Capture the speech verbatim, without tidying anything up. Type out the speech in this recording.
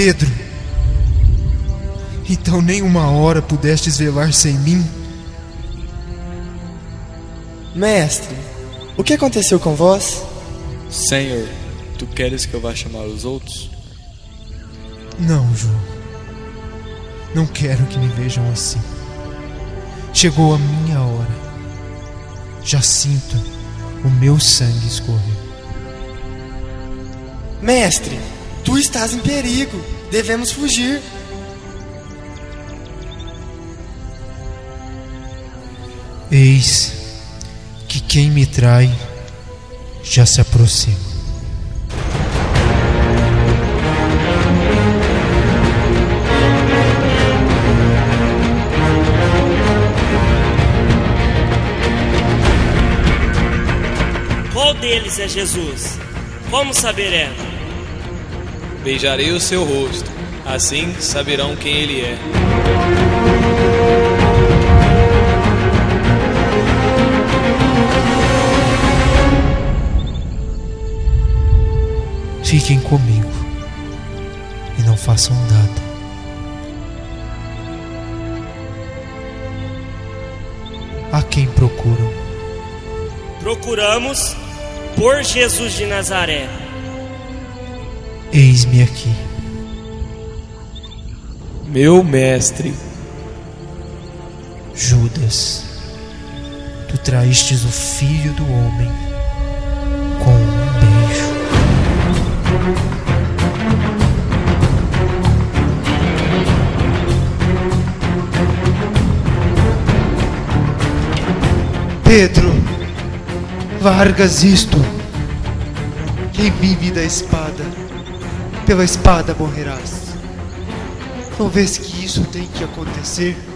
Pedro, então nem uma hora pudestes velar sem mim? Mestre, o que aconteceu com vós? Senhor, tu queres que eu vá chamar os outros? Não, João. Não quero que me vejam assim. Chegou a minha hora. Já sinto o meu sangue escorrer. Mestre, tu estás em perigo. Devemos fugir. Eis que quem me trai já se aproxima. Qual deles é Jesus? Como saberemos? Beijarei o seu rosto, assim saberão quem ele é. Fiquem comigo e não façam nada. A quem procuram? Procuramos por Jesus de Nazaré. Eis-me aqui. Meu mestre. Judas, tu traístes o Filho do Homem com um beijo. Pedro, largas isto. Quem vive da espada, pela espada morrerás. Não vês que isso tem que acontecer?